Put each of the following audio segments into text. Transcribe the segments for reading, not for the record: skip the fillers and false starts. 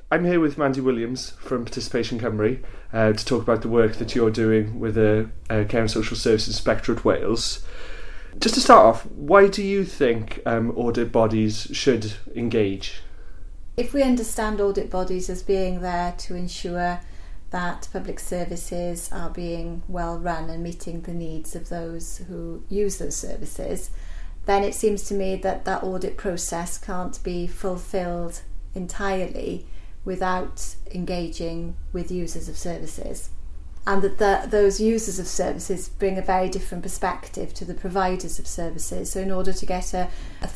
I'm here with Mandy Williams from Participation Cymru to talk about the work that you're doing with the Care and Social Services Inspectorate Wales. Just to start off, why do you think audit bodies should engage? If we understand audit bodies as being there to ensure that public services are being well run and meeting the needs of those who use those services, then it seems to me that that audit process can't be fulfilled entirely without engaging with users of services, and that those users of services bring a very different perspective to the providers of services. So in order to get a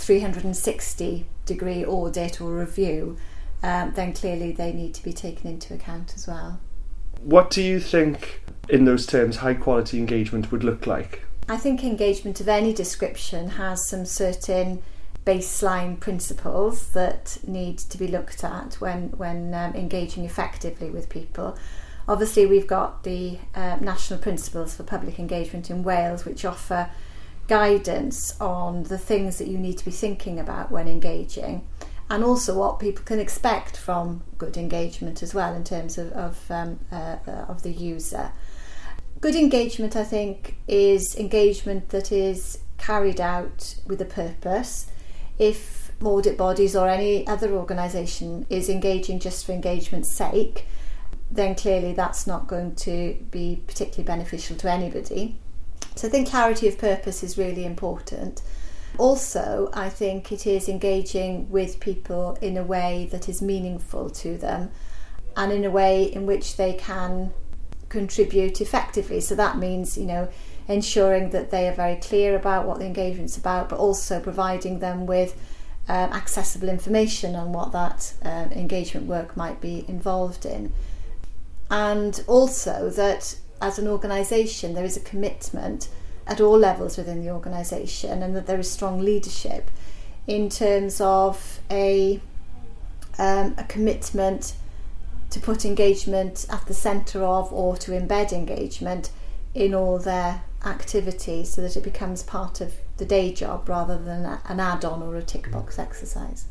360-degree audit or review, then clearly they need to be taken into account as well. What do you think, in those terms, high quality engagement would look like? I think engagement of any description has some certain baseline principles that need to be looked at when engaging effectively with people. Obviously, we've got the National Principles for Public Engagement in Wales, which offer guidance on the things that you need to be thinking about when engaging, and also what people can expect from good engagement as well in terms of the user. Good engagement, I think, is engagement that is carried out with a purpose. If audit bodies or any other organisation is engaging just for engagement's sake, then clearly that's not going to be particularly beneficial to anybody. So I think clarity of purpose is really important. Also, I think it is engaging with people in a way that is meaningful to them and in a way in which they can contribute effectively. So that means, ensuring that they are very clear about what the engagement's about, but also providing them with accessible information on what that engagement work might be involved in. And also that as an organisation there is a commitment at all levels within the organisation, and that there is strong leadership in terms of a commitment to put engagement at the centre of, or to embed engagement in all their activities so that it becomes part of the day job rather than an add-on or a tick box exercise.